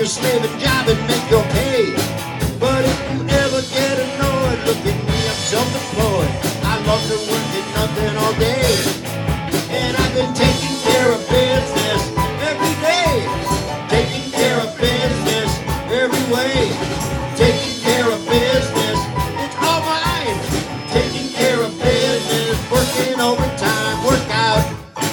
your slaving job and make your pay. But if you ever get annoyed, look at me, I'm self-employed. I love to work at nothing all day, and I've been taking care of business every day, taking care of business every way, taking care of business, it's all mine, taking care of business, working overtime, work out.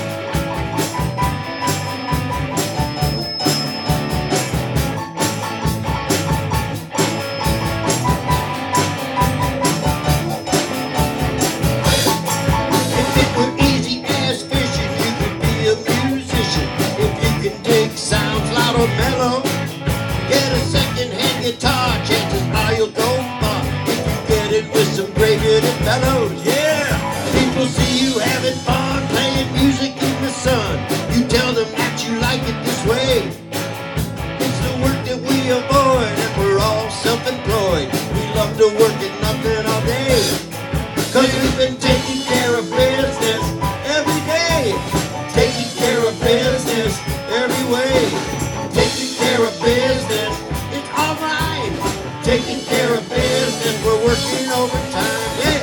If it were easy as fishing, you could be a musician. If you can dig sounds loud or mellow, get a second-hand guitar, chances are you'll go far. If you get it with some gray-bearded fellows, yeah. People see you having fun playing music in the sun. You tell them that you like it this way. It's the work that we avoid, and we're all self-employed. We love to work at nothing all day, 'cause we've been taking care of business every day, taking care of business every way, taking care of business, it's all right, taking care of business, we're working overtime, yeah.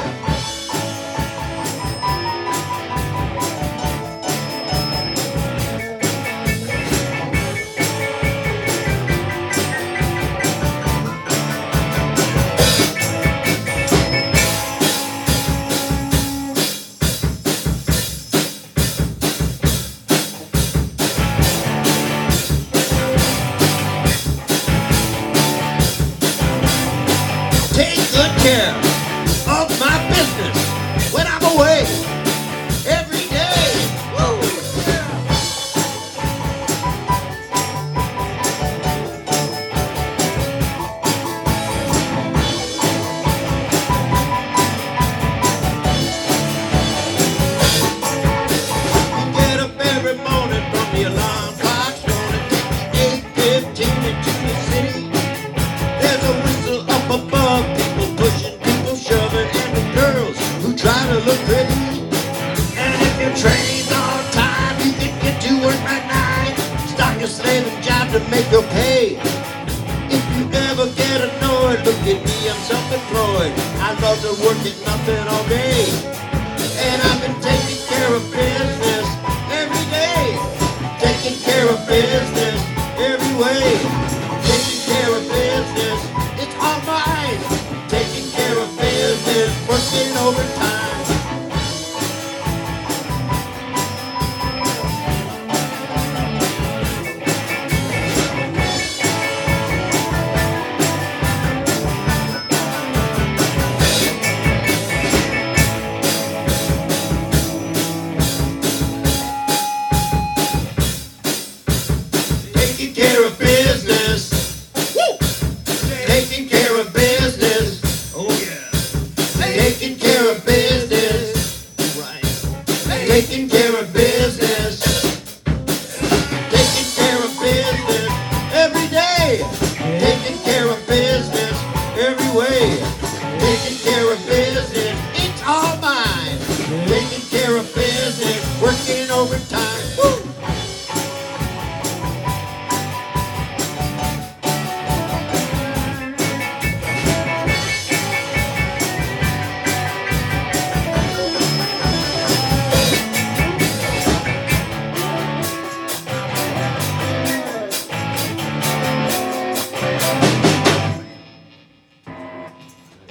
Take good care of my business when I'm away every day. Woo. You get up every morning from the alarm clock's gonna take you 8:15 into the city. There's a whistle up above, people pushing, people shoving, and the girls who try to look pretty. And if your train's on time, you can get to work by 9. Stop your slaving job to make your pay. If you ever get annoyed, look at me, I'm self-employed. I love to work at nothing all day, and I've been taking care of business every day, taking care of business every way, taking care of business, it's all mine, taking care of business, working overtime. Taking care of business. Woo! Taking care of business. Oh yeah. Taking care of business. Right. Taking